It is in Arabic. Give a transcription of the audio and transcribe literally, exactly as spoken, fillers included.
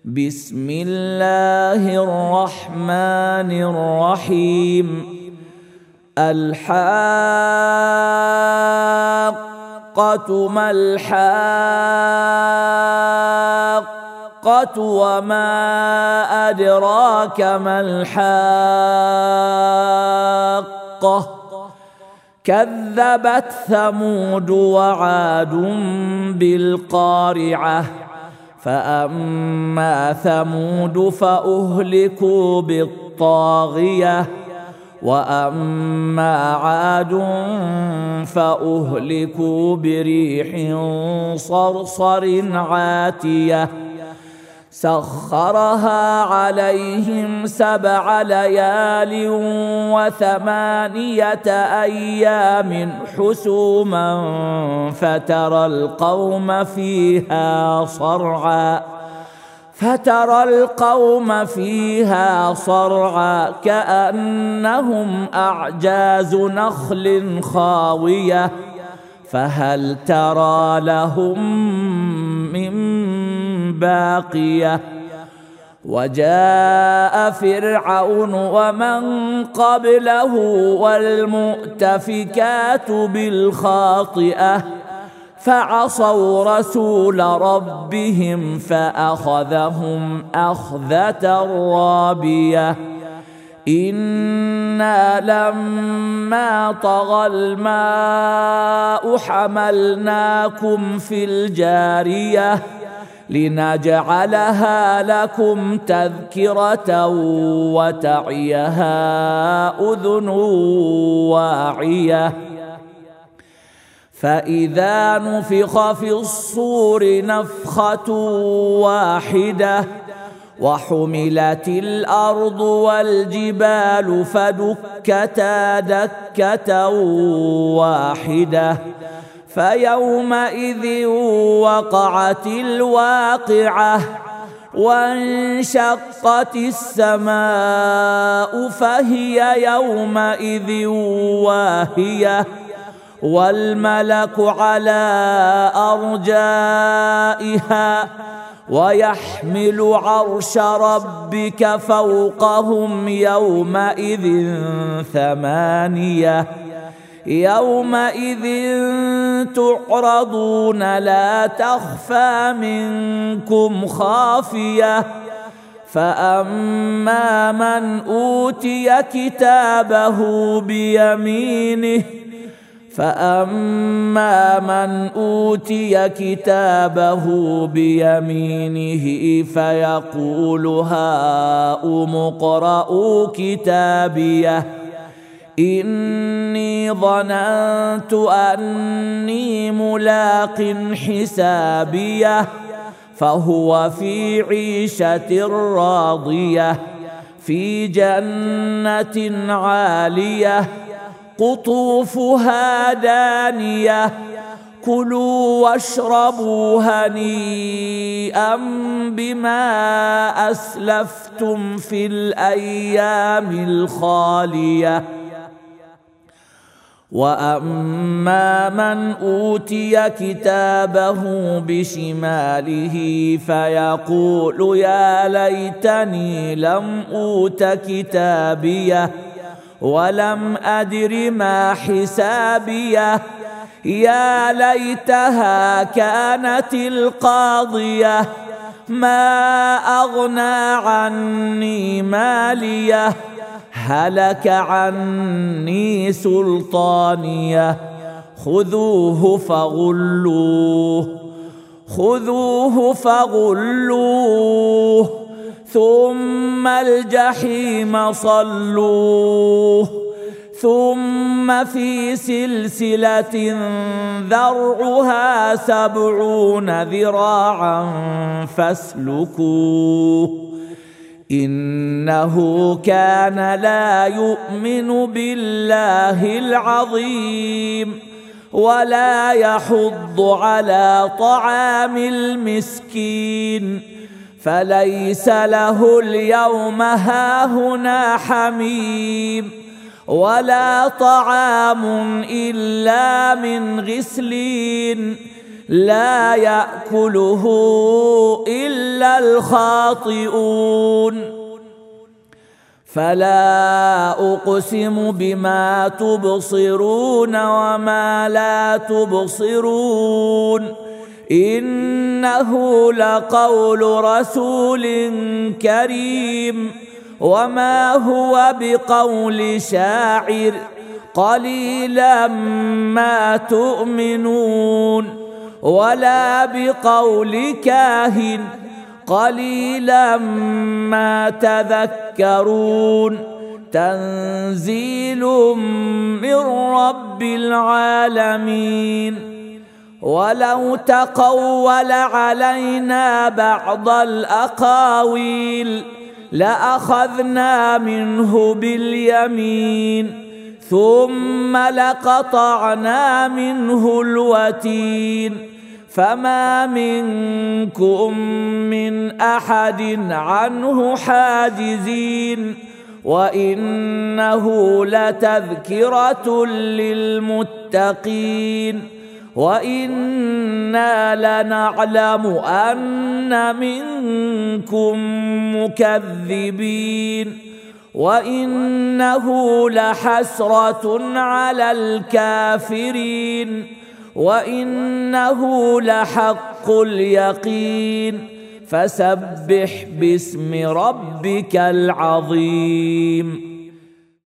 بسم الله الرحمن الرحيم. الحاقة ما الحاقة وما أدراك ما الحاقة كذبت ثمود وعاد بالقارعة فأما ثمود فأهلكوا بالطاغية وأما عاد فأهلكوا بريح صرصر عاتية سخرها عليهم سبع ليال وثمانية أيام حسوما فترى القوم فيها صرعا فترى القوم فيها صرعا كأنهم أعجاز نخل خاوية فهل ترى لهم من باقية. وجاء فرعون ومن قبله والمؤتفكات بالخاطئة فعصوا رسول ربهم فأخذهم أخذة رابية. إنا لما طغى الماء حملناكم في الجارية لنجعلها لكم تذكرة وتعيها أذن واعية. فإذا نفخ في الصور نفخة واحدة وحملت الأرض والجبال فدكتا دكة واحدة فيومئذ وقعت الواقعة وانشقت السماء فهي يومئذ واهية والملك على أرجائها ويحمل عرش ربك فوقهم يومئذ ثمانية يومئذ تعرضون لا تخفى منكم خافية. فأما من أوتي كتابه بيمينه فأما من أوتي كتابه بيمينه فيقول هاؤم اقرءوا كتابيه إني ظننت أني ملاق حسابيه فهو في عيشة راضية في جنة عالية قطوفها دانية كلوا واشربوا هنيئا بما أسلفتم في الأيام الخالية. وأما من أوتي كتابه بشماله فيقول يا ليتني لم أوت كتابيه ولم أدر ما حسابيه يا ليتها كانت القاضية ما أغنى عني ماليه هلك عني سلطانيه خذوه فغلوه خذوه فغلوه ثم الجحيم صلوه ثم في سلسلة ذرعها سبعون ذراعا فاسلكوه إنه كان لا يؤمن بالله العظيم ولا يحض على طعام المسكين فليس له اليوم هاهنا حميم ولا طعام إلا من غسلين لا يأكله إلا الخاطئون. فلا أقسم بما تبصرون وما لا تبصرون إنه لقول رسول كريم وما هو بقول شاعر قليلا ما تؤمنون ولا بقول كاهن قليلا ما تذكرون تنزيل من رب العالمين. ولو تقول علينا بعض الأقاويل لأخذنا منه باليمين ثم لقطعنا منه الوتين فما منكم من أحد عنه حاجزين وإنه لتذكرة للمتقين وإنا لنعلم أن منكم مكذبين وإنه لحسرة على الكافرين وإنه لحق اليقين فسبح باسم ربك العظيم.